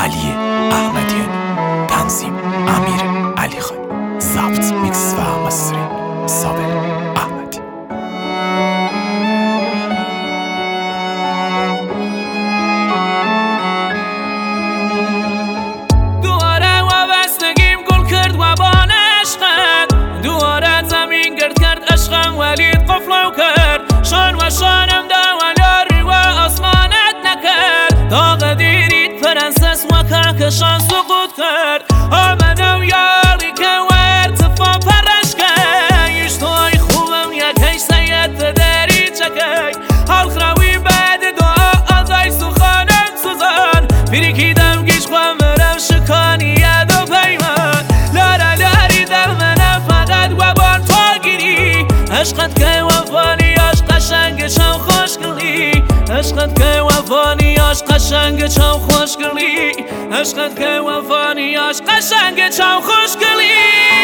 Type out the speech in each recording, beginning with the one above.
علی احمدیان، تنظیم امیر علی خان، ضبط میکس و مسترینگ صابر احمدی. دواره وابستگیم گل کرد و بان عشقت، دواره زمین گرد کرد عشقم ولید قفلو کرد، شان و شانم دوالیاری و آسمانت نکرد، داغ دیرید پرنسس و کهکشان سقوط کرد، آمدم یاری که ارتفاع پرش کرد، ایش توی خوبم یکیش سید داری چکی، حال خراوی بعد دعا آزای سخانم سوزان، پیریکیدم گیش خوام برم شکانی ید و پیمان، لارا لاری در منم فقط و بان تو گیری، عشقت که وفانیاش قشنگ چم خوشگلی، عشقت که وفانیاش قشنگ چم خوشگلی، عشقت که وفانیاش قشنگ چم خوشگلی.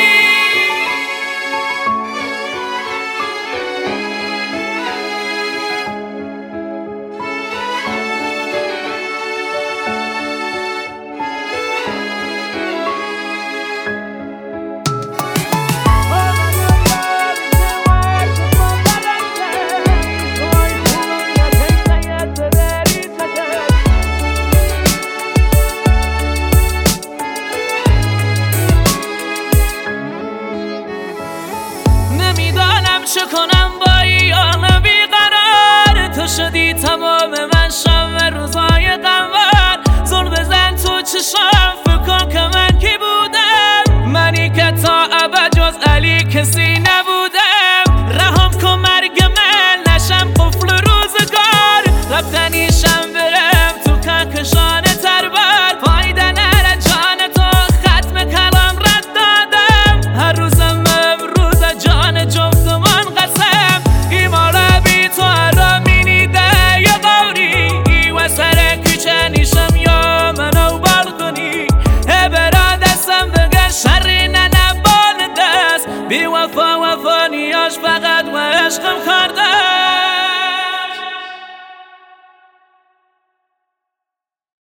نمیدانم چه کنم با ایان بیقرار، تو شدی تمام من شب روزای قمر، زل بزن تو چشم فکر کن که من کی بودم، منی که تا ابد جز علی کسی نبودم، رحم کن مرگ من نشم قفل روزگار، رفتنیشم برم تو کهکشان تربر، فایده نره جان تو ختم کلام رد دادم، هر روزم امروز جان جفتمان قسم، ایمالا بی تو ارامینی ده یا قوری، و سر کوچه نیشم یا منو بالکنی، برا دستم بگه شری ننبان دست، بی وفا وفانیاش فقط و عشقم کرده.